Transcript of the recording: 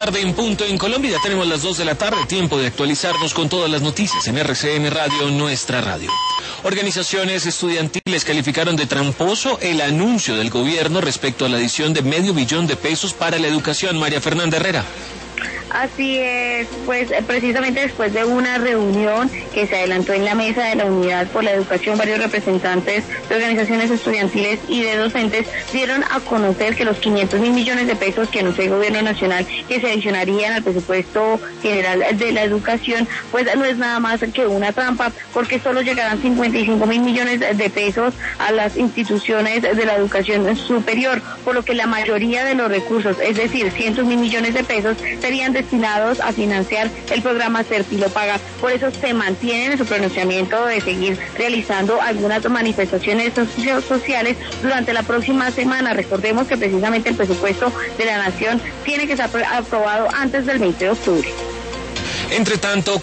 Tarde en punto en Colombia, ya tenemos las 2 de la tarde, tiempo de actualizarnos con todas las noticias en RCN Radio, nuestra radio. Organizaciones estudiantiles calificaron de tramposo el anuncio del gobierno respecto a la adición de $500 millón para la educación. María Fernanda Herrera. Así es, pues precisamente después de una reunión que se adelantó en la mesa de la Unidad por la Educación, varios representantes de organizaciones estudiantiles y de docentes dieron a conocer que los $500 millones que anunció el gobierno nacional que se adicionarían al presupuesto general de la educación, pues no es nada más que una trampa, porque solo llegarán $55 millones a las instituciones de la educación superior, por lo que la mayoría de los recursos, es decir, $100 millones, serían destinados a financiar el programa Serpilo Paga. Por eso se mantienen en su pronunciamiento de seguir realizando algunas manifestaciones sociales durante la próxima semana. Recordemos que precisamente el presupuesto de la Nación tiene que estar aprobado antes del 20 de octubre. Entre tanto,